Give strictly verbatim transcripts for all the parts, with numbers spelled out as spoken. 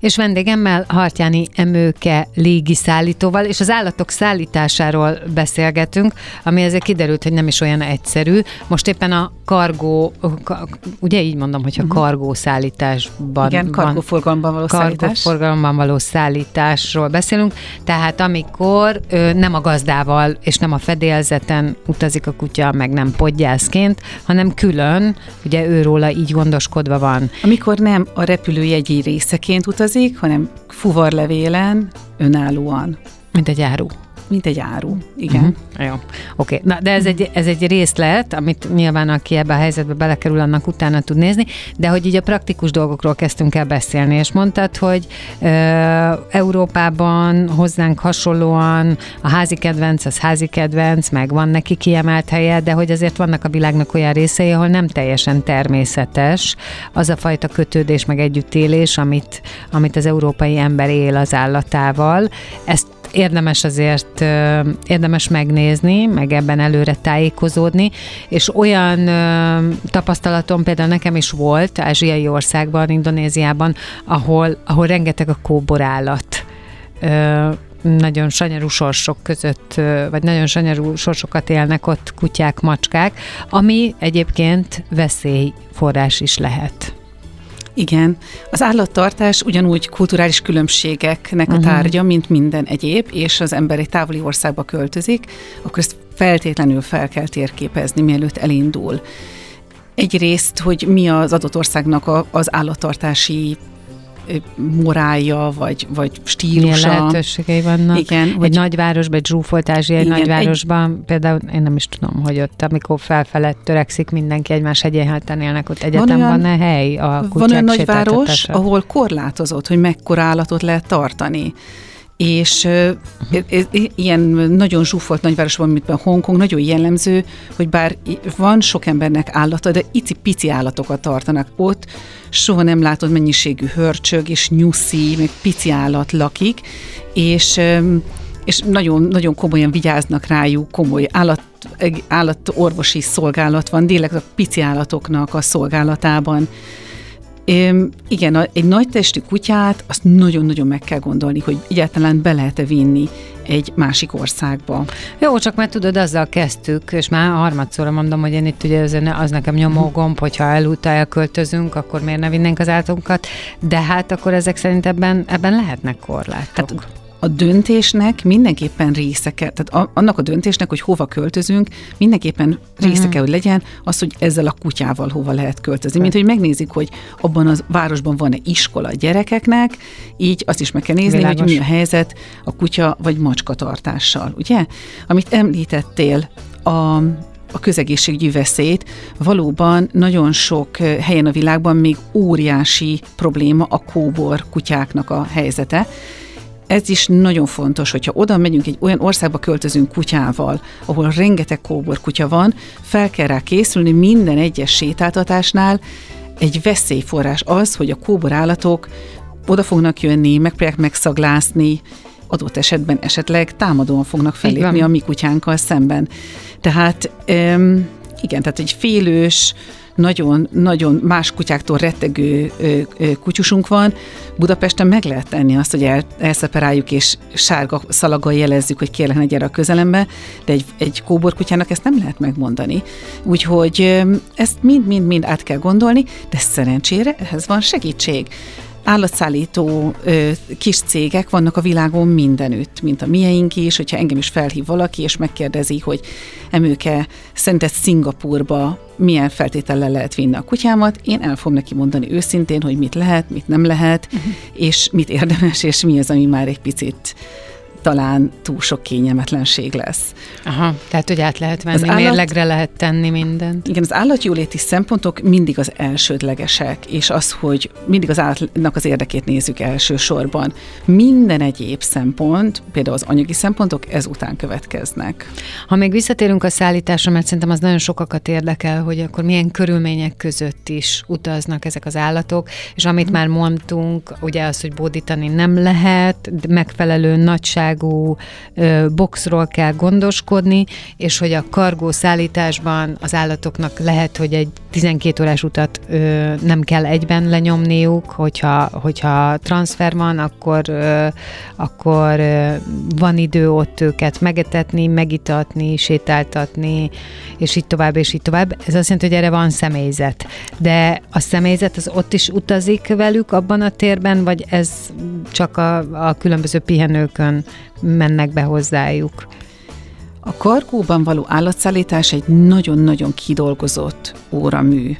És vendégemmel Hartjányi Emőke légiszállítóval, és az állatok szállításáról beszélgetünk, ami ezért kiderült, hogy nem is olyan egyszerű. Most éppen a kargó, ugye így mondom, hogyha uh-huh. kargószállításban Igen, kargóforgalomban való szállítás. Kargóforgalomban való szállításról beszélünk, tehát amikor ö, nem a gazdával és nem a fedélzeten utazik a kutya, meg nem podgyászként, hanem külön, ugye őróla így gondoskodva van. Amikor nem a repülőjegyi részeként utazik, hanem fuvarlevélen, önállóan. Mint egy áru. Mint egy áru, igen. Uh-huh. Jó, oké. Na, de ez egy, ez egy részlet, amit nyilván aki ebbe a helyzetbe belekerül, annak utána tud nézni, de hogy így a praktikus dolgokról kezdtünk el beszélni, és mondtad, hogy ö, Európában hozzánk hasonlóan a házi kedvenc, az házi kedvenc, meg van neki kiemelt helye, de hogy azért vannak a világnak olyan részei, ahol nem teljesen természetes az a fajta kötődés, meg együttélés, amit, amit az európai ember él az állatával. Ezt érdemes azért, érdemes megnézni, meg ebben előre tájékozódni, és olyan tapasztalatom például nekem is volt ázsiai országban, Indonéziában, ahol, ahol rengeteg a kóborállat. Nagyon sanyarú sorsok között, vagy nagyon sanyarú sorsokat élnek ott kutyák, macskák, ami egyébként veszélyforrás is lehet. Igen. Az állattartás ugyanúgy kulturális különbségeknek a tárgya, mint minden egyéb, és az ember egy távoli országba költözik, akkor ezt feltétlenül fel kell térképezni, mielőtt elindul. Egyrészt, hogy mi az adott országnak a, az állattartási morálja, vagy, vagy stílusa. Milyen lehetőségei vannak. Igen, egy hogy nagyvárosban, egy zsúfolt ázsiai nagyvárosban, egy, például én nem is tudom, hogy ott, amikor felfelett törekszik mindenki egymás hegyén élnek, ott egyetem van, van-e hely a kutyák van olyan nagyváros, ahol korlátozott, hogy mekkora állatot lehet tartani. És uh-huh. ilyen nagyon zsúfolt nagyvárosban, mint Hongkong, nagyon jellemző, hogy bár van sok embernek állata, de icipici állatokat tartanak ott, soha nem látod mennyiségű hörcsög és nyuszi, meg pici állat lakik, és, és nagyon, nagyon komolyan vigyáznak rájuk, komoly állat, állatorvosi szolgálat van, tényleg a pici állatoknak a szolgálatában. Üm, igen, egy nagy testű kutyát azt nagyon-nagyon meg kell gondolni, hogy egyáltalán be lehet-e vinni egy másik országba. Jó, csak már tudod, azzal kezdtük, és már harmadszorra mondom, hogy én itt ugye az, az nekem nyomógomb, hogyha elúta elköltözünk, akkor miért ne vinnénk az állatunkat, de hát akkor ezek szerint ebben, ebben lehetnek korlátok. Hát, a döntésnek mindenképpen része kell, tehát annak a döntésnek, hogy hova költözünk, mindenképpen része uh-huh. kell, hogy legyen az, hogy ezzel a kutyával hova lehet költözni. Mint hogy megnézik, hogy abban a városban van-e iskola a gyerekeknek, így azt is meg kell nézni, Világos. Hogy mi a helyzet a kutya vagy macska tartással, ugye? Amit említettél, a a közegészségügyi veszélyt, valóban nagyon sok helyen a világban még óriási probléma a kóbor kutyáknak a helyzete. Ez is nagyon fontos, hogyha oda megyünk, egy olyan országba költözünk kutyával, ahol rengeteg kóbor kutya van, fel kell rá készülni minden egyes sétáltatásnál. Egy veszélyforrás az, hogy a kóbor állatok oda fognak jönni, megpróbálják megszaglászni, adott esetben esetleg támadóan fognak fellépni a mi kutyánkkal szemben. Tehát um, igen, tehát egy félős, nagyon-nagyon más kutyáktól rettegő ö, ö, kutyusunk van. Budapesten meg lehet tenni azt, hogy el, elszeparáljuk és sárga szalaggal jelezzük, hogy kérlek, ne gyere a közelembe, de egy, egy kóborkutyának ezt nem lehet megmondani. Úgyhogy ö, ezt mind-mind-mind át kell gondolni, de szerencsére ehhez van segítség. Állatszállító ö, kis cégek vannak a világon mindenütt, mint a mieink is, hogyha engem is felhív valaki, és megkérdezi, hogy Emőke, szerinted Szingapúrba milyen feltétellel lehet vinni a kutyámat, én el fogom neki mondani őszintén, hogy mit lehet, mit nem lehet, uh-huh. és mit érdemes, és mi az, ami már egy picit talán túl sok kényelmetlenség lesz. Aha, tehát hogy át lehet venni, állat, mérlegre lehet tenni mindent. Igen, az állatjóléti szempontok mindig az elsődlegesek, és az, hogy mindig az állatnak az érdekét nézzük elsősorban. Minden egyéb szempont, például az anyagi szempontok ezután következnek. Ha még visszatérünk a szállításra, mert szerintem az nagyon sokakat érdekel, hogy akkor milyen körülmények között is utaznak ezek az állatok, és amit hmm. már mondtunk, ugye az, hogy bódítani nem lehet, megfelelő nagyság biztonságú ö, boxról kell gondoskodni, és hogy a kargó szállításban az állatoknak lehet, hogy egy tizenkét órás utat ö, nem kell egyben lenyomniuk, hogyha, hogyha transfer van, akkor, ö, akkor ö, van idő ott őket megetetni, megitatni, sétáltatni, és így tovább, és így tovább. Ez azt jelenti, hogy erre van személyzet. De a személyzet az ott is utazik velük abban a térben, vagy ez csak a, a különböző pihenőkön mennek be hozzájuk? A kargóban való állatszállítás egy nagyon-nagyon kidolgozott óramű.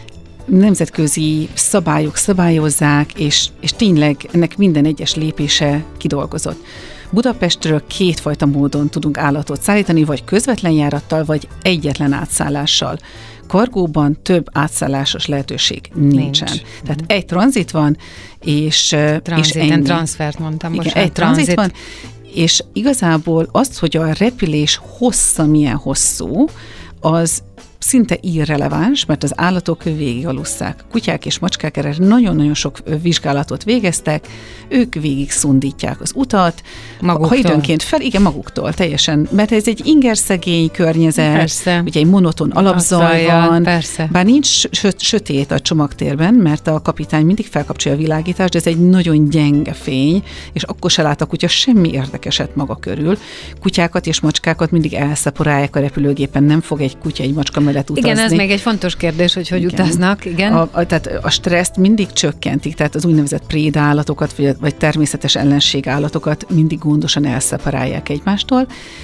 Nemzetközi szabályok szabályozzák, és, és tényleg ennek minden egyes lépése kidolgozott. Budapestről kétfajta módon tudunk állatot szállítani, vagy közvetlen járattal, vagy egyetlen átszállással. Kargóban több átszállásos lehetőség nincsen. Nincs. Tehát egy tranzit van, és, és ennyi. Transfert mondtam most. Igen, egy tranzit van, és igazából az, hogy a repülés hossza milyen hosszú, az szinte irreleváns, mert az állatok végigalusszák. Kutyák és macskák erre nagyon-nagyon sok vizsgálatot végeztek, ők végig szundítják az utat, maguktól. Ha időnként fel, igen, maguktól, teljesen, mert ez egy ingerszegény környezet, persze. Ugye egy monoton alapzaj van, persze. Bár nincs sötét a csomagtérben, mert a kapitány mindig felkapcsolja a világítást, de ez egy nagyon gyenge fény, és akkor se lát a kutya semmi érdekeset maga körül. Kutyákat és macskákat mindig elszaporálják a repülőgépen, nem fog egy kutya, egy macska mellett utazni. Igen, ez még egy fontos kérdés, hogy hogy igen. utaznak. Igen. A, a, tehát a stresszt mindig csökkentik, tehát az úgynevezett prédállatokat, vagy, vagy természetes ellenségállatokat mindig gondosan elszeparálják egymástól,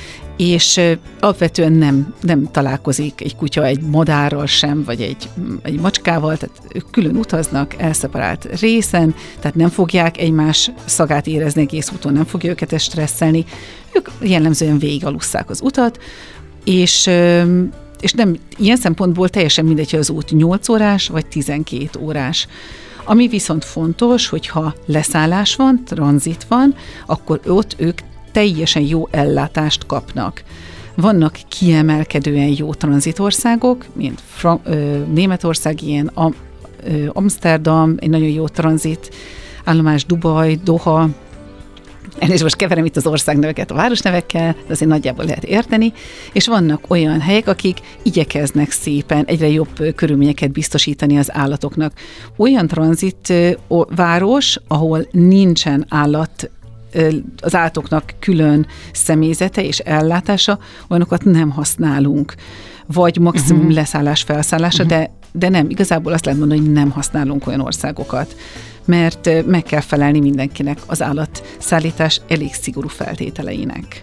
és alapvetően nem, nem találkozik egy kutya egy madárral sem, vagy egy, egy macskával, tehát ők külön utaznak, elszeparált részen, tehát nem fogják egymás szagát érezni egész úton, nem fogja őket stresszelni, ők jellemzően végigalusszák az utat, és és nem, ilyen szempontból teljesen mindegy, hogy az út nyolc órás, vagy tizenkét órás. Ami viszont fontos, hogyha leszállás van, tranzit van, akkor ott ők teljesen jó ellátást kapnak. Vannak kiemelkedően jó tranzitországok, mint Fra- ö, Németország, ilyen Am- ö, Amsterdam, egy nagyon jó tranzit állomás, Dubaj, Doha, és most keverem itt az országneveket a városnevekkel, de azért nagyjából lehet érteni, és vannak olyan helyek, akik igyekeznek szépen egyre jobb körülményeket biztosítani az állatoknak. Olyan tranzit város, ahol nincsen állat, az állatoknak külön személyzete és ellátása, olyanokat nem használunk. Vagy maximum uh-huh. leszállás, felszállása, uh-huh. de, de nem, igazából azt lehet mondani, hogy nem használunk olyan országokat, mert meg kell felelni mindenkinek az állatszállítás elég szigorú feltételeinek.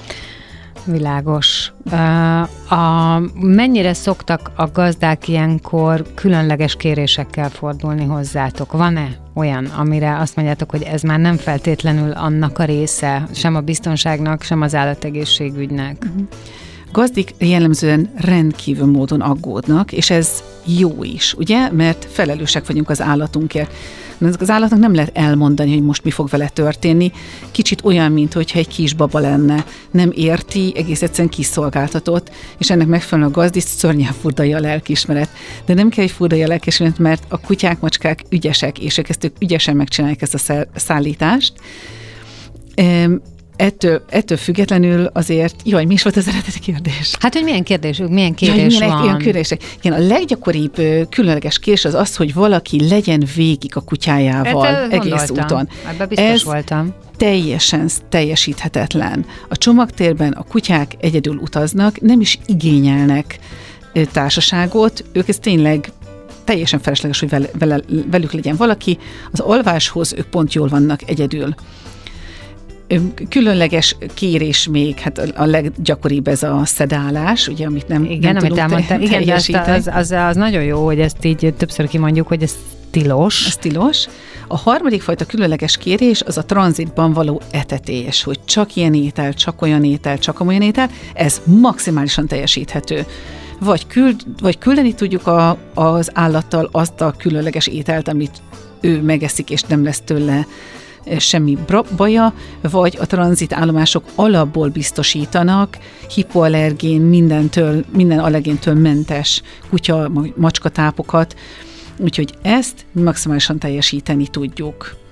Világos. A, mennyire szoktak a gazdák ilyenkor különleges kérésekkel fordulni hozzátok? Van-e olyan, amire azt mondjátok, hogy ez már nem feltétlenül annak a része, sem a biztonságnak, sem az állategészségügynek? Uh-huh. Gazdik jellemzően rendkívül módon aggódnak, és ez jó is, ugye? Mert felelősek vagyunk az állatunkért. Az állatnak nem lehet elmondani, hogy most mi fog vele történni. Kicsit olyan, mint hogyha egy kisbaba lenne. Nem érti, egész egyszerűen kiszolgáltatott, és ennek megfelelően a gazdit szörnyen furdalja a lelkiismeret. De nem kell, hogy furdalja a lelkiismeret, mert a kutyák, macskák ügyesek, és ők ezt ők ügyesen megcsinálják ezt a szállítást. Ettől, ettől függetlenül azért, jaj, mi is volt az eredeti kérdés? Hát, hogy milyen kérdésük, milyen kérés jaj, van? Milyen kérdések? Igen, a leggyakoribb különleges kérés az az, hogy valaki legyen végig a kutyájával Ezt egész úton. Ebben biztos Ez voltam. teljesen teljesíthetetlen. A csomagtérben a kutyák egyedül utaznak, nem is igényelnek társaságot, ők ez tényleg teljesen felesleges, hogy vele, vele, velük legyen valaki. Az alváshoz ők pont jól vannak egyedül. Különleges kérés még, hát a leggyakoribb ez a szedálás, ugye, amit nem, igen, nem amit elmondtál. Igen, de az, az, az nagyon jó, hogy ezt így többször kimondjuk, hogy ez tilos. Ez tilos. A harmadik fajta különleges kérés az a tranzitban való etetés, hogy csak ilyen étel, csak olyan étel, csak olyan étel, ez maximálisan teljesíthető. Vagy, küld, vagy küldeni tudjuk a, az állattal azt a különleges ételt, amit ő megeszik, és nem lesz tőle semmi baja, vagy a tranzitállomások alapból biztosítanak hipoallergén, mindentől, minden allergéntől mentes kutya, macskatápokat, úgyhogy ezt maximálisan teljesíteni tudjuk.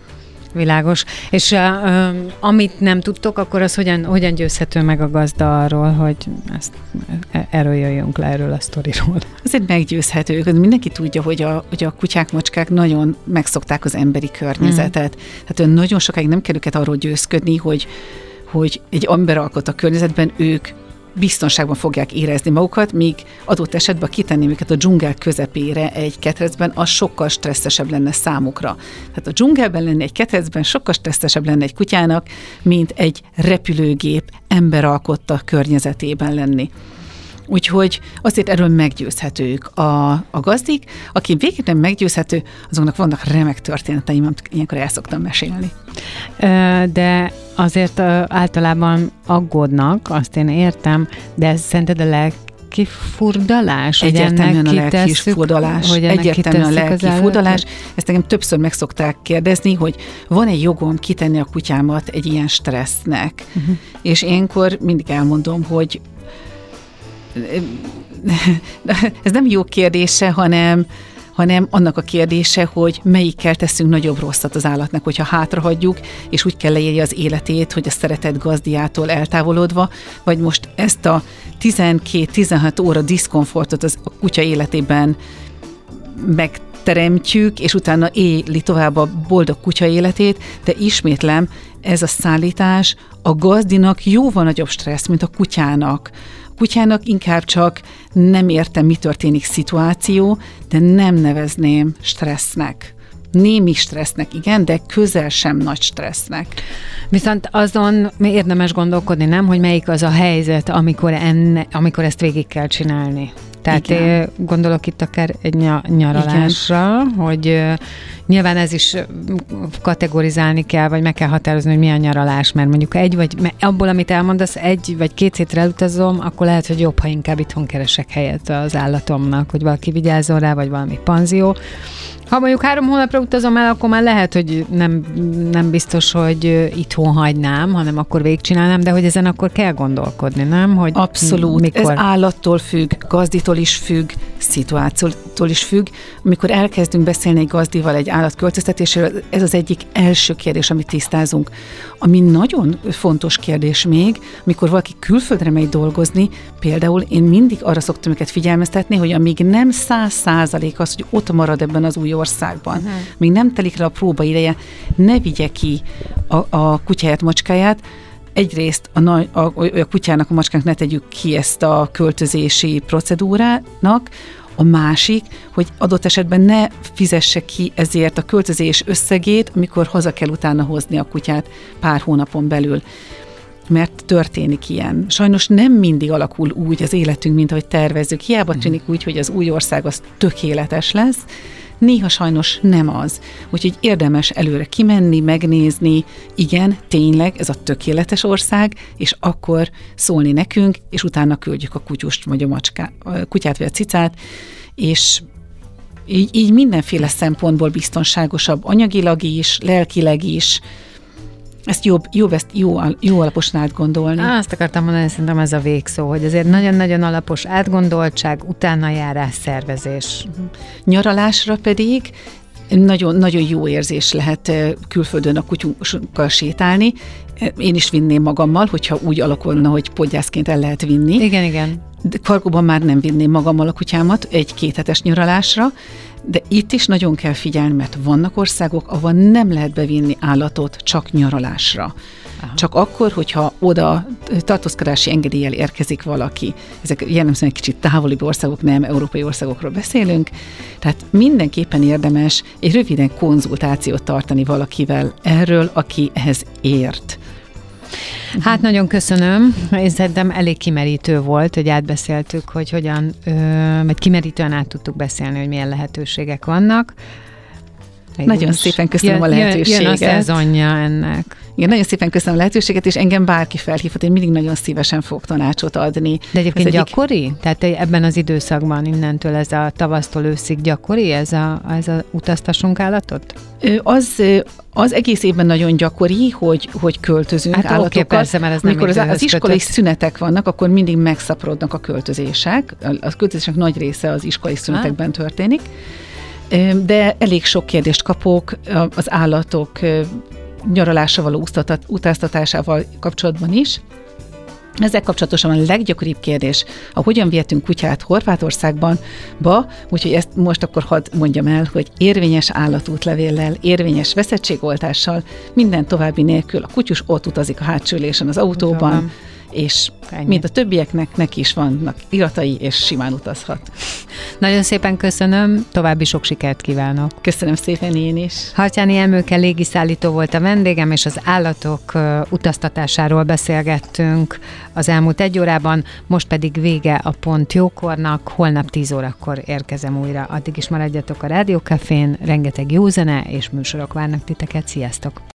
Világos. És uh, amit nem tudtok, akkor az hogyan, hogyan győzhető meg a gazda arról, hogy ezt, erről jöjjünk le, erről a sztoriról? Azért meggyőzhető. Mindenki tudja, hogy a, hogy a kutyák, macskák nagyon megszokták az emberi környezetet. Mm. Tehát nagyon sokáig nem kell őket arról győzködni, hogy, hogy egy emberalkot a környezetben ők biztonságban fogják érezni magukat, míg adott esetben kitenném őket a dzsungel közepére egy ketrecben, az sokkal stresszesebb lenne számukra. Tehát a dzsungelben lenni egy ketrecben sokkal stresszesebb lenne egy kutyának, mint egy repülőgép emberalkotta környezetében lenni. Úgyhogy azért erről meggyőzhetők a, a gazdik, aki végig nem meggyőzhető, azoknak vannak remek történeteim, amit ilyenkor el szoktam mesélni. De azért általában aggódnak, azt én értem, de ez szerinted a lelki furdalás? Egyértelműen a lelki furdalás. Egyértelműen a lelki furdalás. Ezt nekem többször meg szokták kérdezni, hogy van-e jogom kitenni a kutyámat egy ilyen stressznek? Uh-huh. És ilyenkor mindig elmondom, hogy ez nem jó kérdése, hanem, hanem annak a kérdése, hogy melyikkel teszünk nagyobb rosszat az állatnak, hogyha hátrahagyjuk, és úgy kell leélje az életét, hogy a szeretett gazdiától eltávolodva, vagy most ezt a tizenkét-tizenhat óra diszkomfortot az a kutya életében megteremtjük, és utána éli tovább a boldog kutya életét, de ismétlem, ez a szállítás a gazdinak jóval nagyobb stressz, mint a kutyának. Kutyának inkább csak nem értem, mi történik szituáció, de nem nevezném stressznek. Némi stressznek, igen, de közel sem nagy stressznek. Viszont azon érdemes gondolkodni, nem, hogy melyik az a helyzet, amikor, enne, amikor ezt végig kell csinálni. Tehát igen. Gondolok itt akár egy nyaralásra, igen. hogy nyilván ez is kategorizálni kell, vagy meg kell határozni, hogy mi a nyaralás, mert mondjuk egy, vagy abból, amit elmondasz, egy vagy két hétre elutazom, akkor lehet, hogy jobb, ha inkább itthon keresek helyet az állatomnak, hogy valaki vigyázzon rá, vagy valami panzió. Ha mondjuk három hónapra utazom el, akkor már lehet, hogy nem, nem biztos, hogy itthon hagynám, hanem akkor végigcsinálnám, de hogy ezen akkor kell gondolkodni, nem? Hogy abszolút. Mikor... Ez állattól függ, gazditól is függ, szituációtól is függ. Amikor elkezdünk beszélni egy gazdival egy állatköltöztetésről, ez az egyik első kérdés, amit tisztázunk. Ami nagyon fontos kérdés még, amikor valaki külföldre megy dolgozni, például én mindig arra szoktam őket figyelmeztetni, hogy amíg nem száz százalék az, hogy ott marad ebben az új országban, uh-huh. még nem telik le a próba ideje, ne vigye ki a, a kutyáját, macskáját. Egyrészt a, nagy, a, a kutyának, a macskának ne tegyük ki ezt a költözési procedúrának, a másik, hogy adott esetben ne fizesse ki ezért a költözés összegét, amikor haza kell utána hozni a kutyát pár hónapon belül. Mert történik ilyen. Sajnos nem mindig alakul úgy az életünk, mint ahogy tervezzük. Hiába tűnik úgy, hogy az új ország az tökéletes lesz, néha sajnos nem az. Úgyhogy érdemes előre kimenni, megnézni, igen, tényleg ez a tökéletes ország, és akkor szólni nekünk, és utána küldjük a kutyust, vagy a, macska, a kutyát, vagy a cicát, és így, így mindenféle szempontból biztonságosabb, anyagilag is, lelkileg is. Ezt jobb, jobb ezt jó, jó alaposan átgondolni. Azt akartam mondani, szerintem ez a végszó, hogy azért nagyon-nagyon alapos átgondoltság, utána járás, szervezés. Nyaralásra pedig nagyon, nagyon jó érzés lehet külföldön a kutyunkkal sétálni. Én is vinném magammal, hogyha úgy alakulna, hogy podgyászként el lehet vinni. Igen, igen. De kargóban már nem vinném magammal a kutyámat egy kéthetes nyaralásra, de itt is nagyon kell figyelni, mert vannak országok, ahol nem lehet bevinni állatot csak nyaralásra. Aha. Csak akkor, hogyha oda tartózkodási engedéllyel érkezik valaki. Ezek jellemzően egy kicsit távolibb országok, nem európai országokról beszélünk. Tehát mindenképpen érdemes egy röviden konzultációt tartani valakivel erről, aki ehhez ért. Hát nagyon köszönöm. Én szerintem elég kimerítő volt, hogy átbeszéltük, hogy hogyan, vagy kimerítően át tudtuk beszélni, hogy milyen lehetőségek vannak. Nagyon szépen köszönöm jön, a lehetőséget. Jön a szezonja ennek. Igen, nagyon szépen köszönöm a lehetőséget, és engem bárki felhívhat, én mindig nagyon szívesen fogok tanácsot adni. De egyébként ez gyakori? Egyik... Tehát ebben az időszakban, innentől ez a tavasztól őszig gyakori, ez a, ez a utaztassunk állatot? Az, az egész évben nagyon gyakori, hogy, hogy költözünk hát állatokkal. Okay, persze, mert ez nem Amikor az, az iskolai kötött. Szünetek vannak, akkor mindig megszaporodnak a költözések. A költözések nagy része az iskolai szünetekben történik. De elég sok kérdést kapok az állatok nyaralásra való utaztatásával kapcsolatban is. Ezzel kapcsolatosan a leggyakoribb kérdés, a hogyan vihetünk kutyát Horvátországban, ba, úgyhogy ezt most akkor hadd mondjam el, hogy érvényes állatútlevéllel, érvényes veszettségoltással, minden további nélkül a kutyus ott utazik a hátsó ülésen az autóban, és ennyi. Mint a többieknek, neki is vannak iratai, és simán utazhat. Nagyon szépen köszönöm, további sok sikert kívánok. Köszönöm szépen én is. Hartyányi Emőke légiszállító volt a vendégem, és az állatok utaztatásáról beszélgettünk az elmúlt egy órában, most pedig vége a Pont Jókornak, holnap tíz órakor érkezem újra. Addig is maradjatok a Rádió Cafén, rengeteg jó zene és műsorok várnak titeket, sziasztok!